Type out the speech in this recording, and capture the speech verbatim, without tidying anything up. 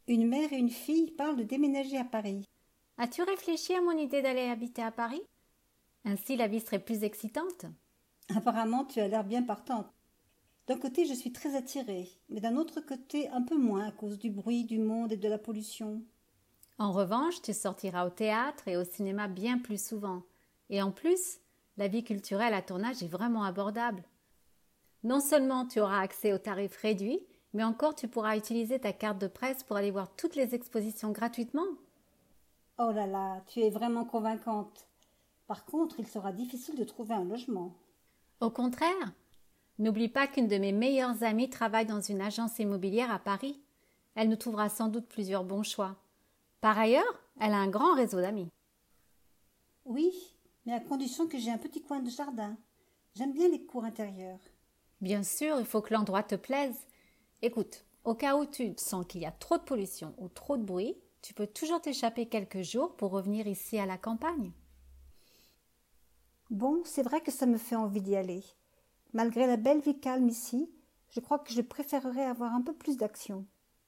Une mère et une fille parlent de déménager à Paris. As-tu réfléchi à mon idée d'aller habiter à Paris? Ainsi la vie serait plus excitante. Apparemment, tu as l'air bien partante. D'un côté, je suis très attirée, mais d'un autre côté, un peu moins à cause du bruit, du monde et de la pollution. En revanche, tu sortiras au théâtre et au cinéma bien plus souvent. Et en plus, la vie culturelle à ton âge est vraiment abordable. Non seulement tu auras accès aux tarifs réduits, mais encore tu pourras utiliser ta carte de presse pour aller voir toutes les expositions gratuitement. Oh là là, tu es vraiment convaincante. Par contre, il sera difficile de trouver un logement. Au contraire, n'oublie pas qu'une de mes meilleures amies travaille dans une agence immobilière à Paris. Elle nous trouvera sans doute plusieurs bons choix. Par ailleurs, elle a un grand réseau d'amis. Oui, mais à condition que j'ai un petit coin de jardin. J'aime bien les cours intérieurs. Bien sûr, il faut que l'endroit te plaise. Écoute, au cas où tu sens qu'il y a trop de pollution ou trop de bruit, tu peux toujours t'échapper quelques jours pour revenir ici à la campagne. Bon, c'est vrai que ça me fait envie d'y aller. Malgré la belle vie calme ici, je crois que je préférerais avoir un peu plus d'action.